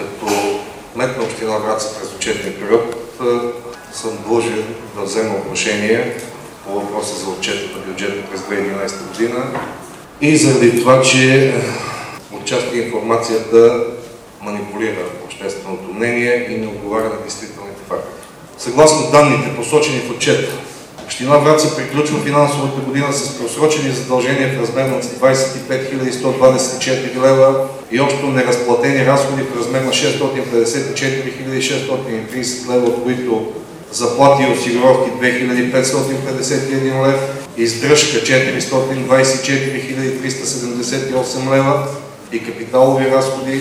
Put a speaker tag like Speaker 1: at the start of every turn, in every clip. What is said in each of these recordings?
Speaker 1: Като кмет на община Враца през отчетния период съм длъжен да взема отношение по въпроса за отчета на бюджета през 2011 година и заради това, че отчасти информацията манипулира общественото мнение и не отговаря на действителните факти. Съгласно данните, посочени в отчета, община Враца приключва финансовата година с просрочени задължения в размер на 25 124 лева и общо неразплатени разходи в размер на 654 630 лева, от които заплати и осигуровки 2551 лев, издръжка 424 378 лева и капиталови разходи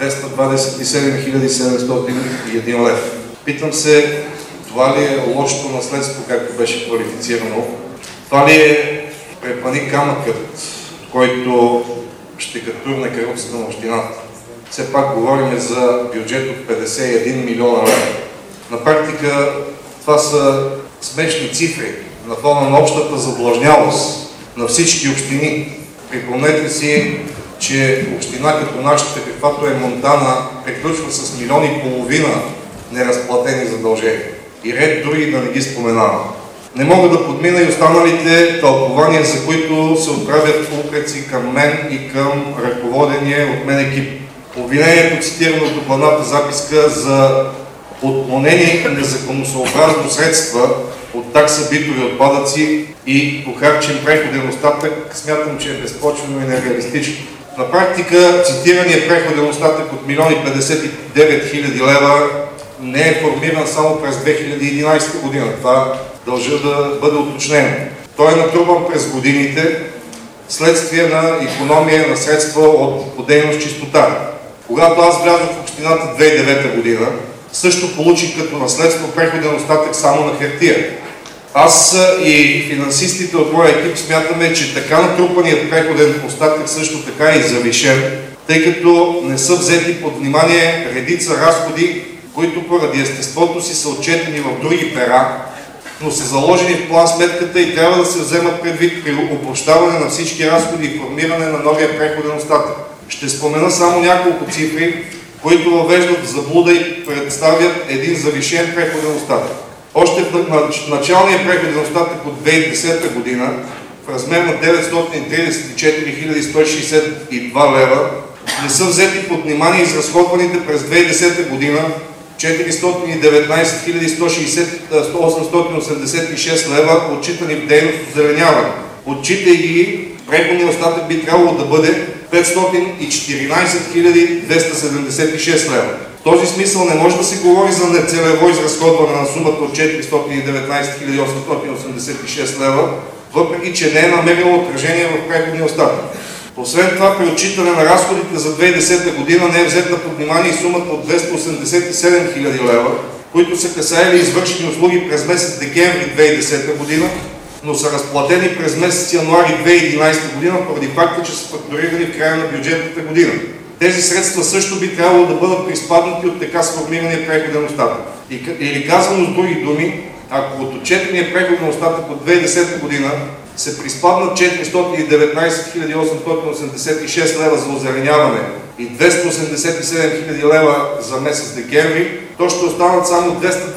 Speaker 1: 227 701 лев. Питам се, това ли е лошото наследство, както беше квалифицирано? Това ли е препъни камъкът, който ще катурне каруцата на общината? Все пак говорим за бюджет от 51 милиона лева. На практика това са смешни цифри на фона на общата задлъжнялост на всички общини. Припомнете си, че община като нашата, каквато е Монтана, приключва с 1,5 милиона неразплатени задължения. И ред други да не ги споменавам. Не мога да подмина и останалите тълкования, за които се отправят упреци към мен и към ръководения от мен екип. Обвинението, цитирано в докладната записка за отклонени незаконосъобразно средства от такса битови отпадъци и похарчен преходен остатък, смятам, че е безпочвено и нереалистично. На практика цитирания преходен остатък от 1 059 000 лева не е формиран само през 2011 година. Това дължа да бъде уточнено. Той е натрупан през годините следствие на икономия на средства по дейност чистота. Когато аз влязох в общината 2009 година, също получих като наследство преходен остатък само на хартия. Аз и финансистите от моя екип смятаме, че така натрупаният преходен остатък също така е завишен, тъй като не са взети под внимание редица разходи, които поради естеството си са отчетени в други пера, но са заложени в план сметката и трябва да се вземат предвид при опрощаване на всички разходи и формиране на новия преходен остатък. Ще спомена само няколко цифри, които въвеждат в заблуда и представят един завишен преходен остатък. Още в началния преходен остатък от 2010 година в размер на 934 162 лева не са взети под внимание изразходваните през 2010 година 419 886 лева, отчитани в дейност озеленяване. Отчитайки, преходният остатък би трябвало да бъде 514 276 лева. В този смисъл не може да се говори за нецелево изразходване на сумата от 419 886 лева, въпреки че не е намерило отражение в преходния остатък. Освен това, при отчитане на разходите за 2010 година не е взета под внимание и сумата от 287 000 лева, които са касаели извършени услуги през месец декември 2010 година, но са разплатени през месец януари 2011 година, поради факта, че са фактурирани в края на бюджетната година. Тези средства също би трябвало да бъдат приспаднати от така сформирания преходен остатък. Или казано с други думи, ако от отчетения преходен остатък от 2010 година се приспаднат 419 886 лева за озеленяване и 287 000 лева за месец декември, то ще останат само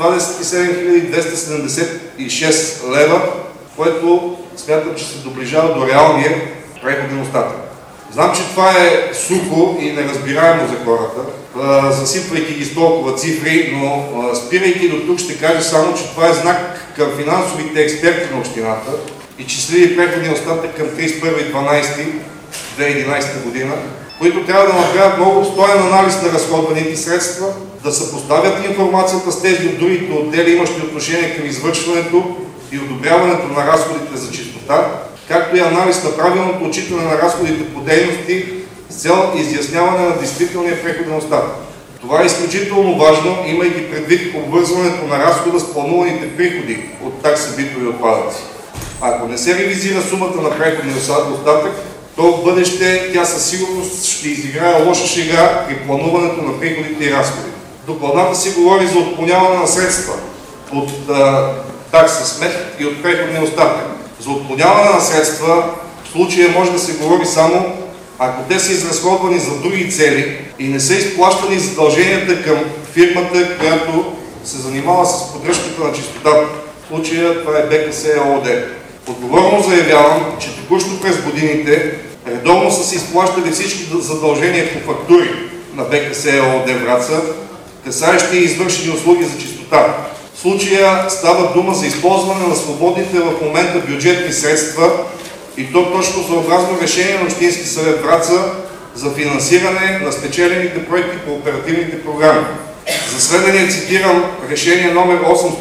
Speaker 1: 227 276 лева, което смятам, че се доближава до реалния преходен остатък. Знам, че това е сухо и неразбираемо за хората, засипвайки ги с толкова цифри, но спирайки до тук ще кажа само, че това е знак към финансовите експерти на общината и че следи преходния остатък към 31.12.2011 година, които трябва да направят много обстоен анализ на разходваните средства, да съпоставят информацията с тези от другите отдели, имащи отношение към извършването и одобряването на разходите за чистота, както и анализ на правилното отчитане на разходите по дейности с цел изясняване на действителния преходен остатък. Това е изключително важно, имайки предвид обвързването на разхода с плануваните приходи от такса битови отпадъци. Ако не се ревизира сумата на преходния остатък, то в бъдеще тя със сигурност ще изиграе лоша шега при плануването на приходите и разходите. Докладната си говори за отклоняване на средства от такса смет и от преходния остатък. За отклоняване на средства в случая може да се говори само ако те са изразходвани за други цели и не са изплащани задълженията към фирмата, която се занимава с поддръжката на чистотата. В случая това е БКС ЕООД. Отговорно заявявам, че току-що през годините редовно са се изплащали всички задължения по фактури на БКС ЕООД Враца, касаещи извършени услуги за чистота. В случая става дума за използване на свободните в момента бюджетни средства и то точно съобразно решение на Общински съвет Враца за финансиране на спечелените проекти по оперативните програми. За сведение цитирам решение номер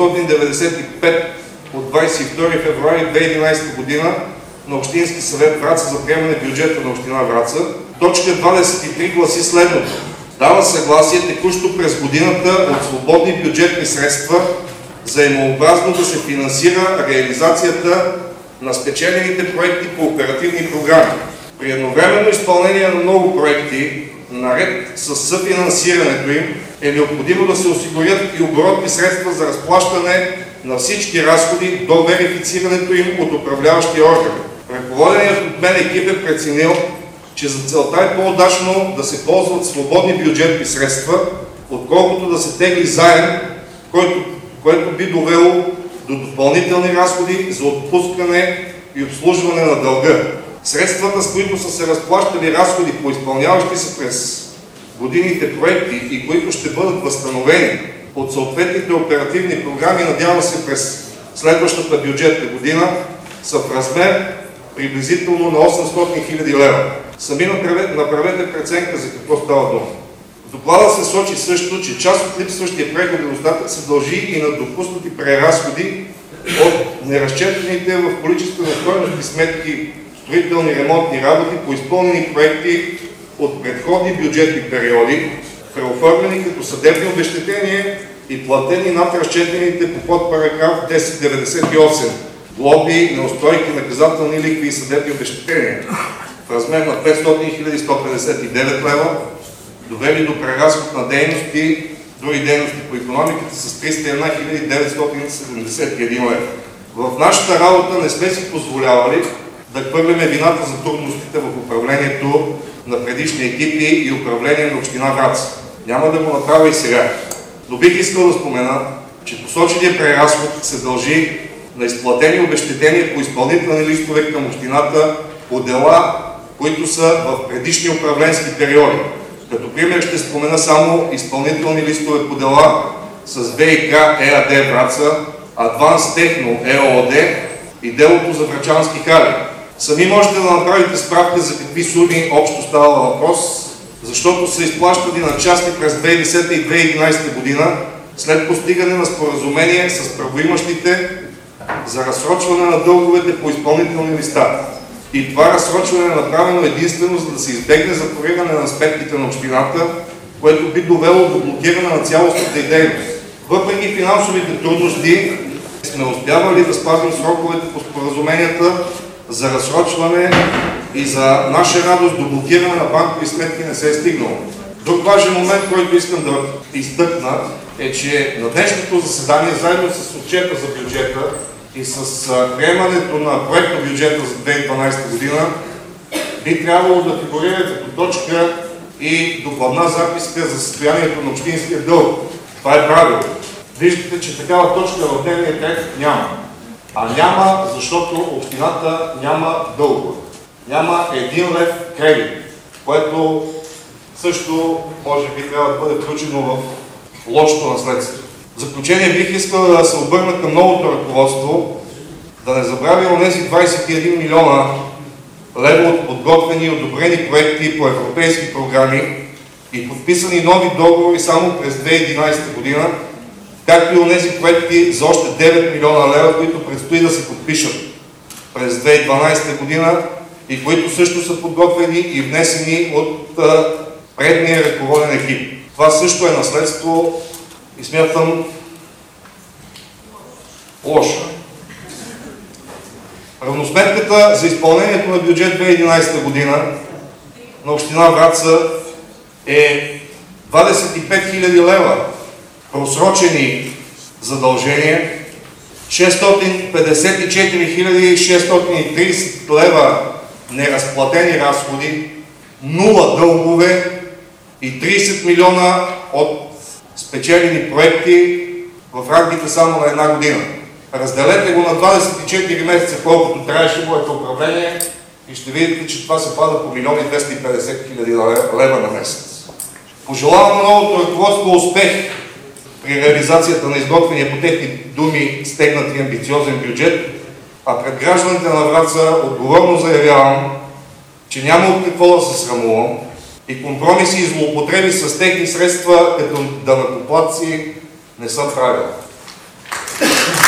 Speaker 1: 895 от 22 февруари 2011 година на Общински съвет Враца за приемане бюджета на Община Враца. Точка 23 гласи следното. Дава съгласие текущо през годината от свободни бюджетни средства взаимообразно да се финансира реализацията на спечелените проекти по оперативни програми. При едновременно изпълнение на много проекти, наред с съфинансирането им, е необходимо да се осигурят и оборотни средства за разплащане на всички разходи до верифицирането им от управляващия орган. Ръководеният от мен екип е преценил, че за целта е по-удачно да се ползват свободни бюджетни средства, отколкото да се тегли заем, което би довело до допълнителни разходи за отпускане и обслужване на дълга. Средствата, с които са се разплащали разходи по изпълняващи се през годините проекти и които ще бъдат възстановени от съответните оперативни програми, надявам се през следващата бюджетна година, са в размер приблизително на 800 000 лева. Сами направете преценка за какво става дума. В доклада се сочи също, че част от липсващия преходен остатък се дължи и на допуснати преразходи от неразчетените в количествена стойност сметки строителни ремонтни работи по изпълнени проекти от предходни бюджетни периоди, преоформени като съдебни обезщетения и платени над разчетените по подпараграф 1098 глоби, неустойки, наказателни лихви и съдебни обезщетения в размер на 500 159 лева, довели до преразход на дейности, други дейности по икономиката с 301 971 лева. В нашата работа не сме си позволявали да хвърляме вината за трудностите в управлението на предишни екипи и управление на Община Враца. Няма да го направя и сега. Но бих искал да спомена, че посочения преразход се дължи на изплатени обезщетения по изпълнителни листове към Общината по дела, които са в предишни управленски периоди. Като пример ще спомена само изпълнителни листове по дела с ВиК ЕАД Враца, Адванс Техно ЕООД и делото за Врачански хали. Сами можете да направите справка за какви суми общо става въпрос, защото са изплащани на части през 2010 и 2011 година след постигане на споразумение с правоимащите за разсрочване на дълговете по изпълнителни листа. И това разсрочване е направено единствено, за да се избегне запориране на сметките на общината, което би довело до блокиране на цялостната й дейност. Въпреки финансовите трудности, сме успявали да спазим сроковете по споразуменията за разсрочване и за наша радост до блокиране на банкови сметки не се е стигнало. Друг важен момент, който искам да изтъкна, е, че на днешното заседание, заедно с отчета за бюджета и с приемането на проекта бюджета за 2012 година, би трябвало да фигурира като точка и докладна записка за състоянието на общинския дълг. Това е правилно. Виждате, че такава точка в дневния ред няма. А няма, защото общината няма дългове. Няма 1 лев кредит, което също може би трябва да бъде включено в лошото наследство. В заключение бих искал да се обърна към новото ръководство, да не забравя онези 21 милиона лева от подготвени и одобрени проекти по европейски програми и подписани нови договори само през 2011 година, както и онези проекти за още 9 милиона лева, които предстои да се подпишат през 2012 година и които също са подготвени и внесени от предния ръководен екип. Това също е наследство и смятам лошо. Равносметката за изпълнението на бюджет 2011 година на Община Враца е 25 000 лева просрочени задължения, 654 630 лева неразплатени разходи, 0 дългове и 30 милиона от спечелени проекти в рамките само на една година. Разделете го на 24 месеца, колкото трябваше моето управление и ще видите, че това се пада по 1 250 хиляди лева на месец. Пожелавам на новото ръководство успех при реализацията на изготвения по техни думи стегнат и амбициозен бюджет, а пред гражданите на Враца отговорно заявявам, че няма от какво да се срамувам и компромиси и злоупотреби с техни средства като данъкоплатци не съм правил.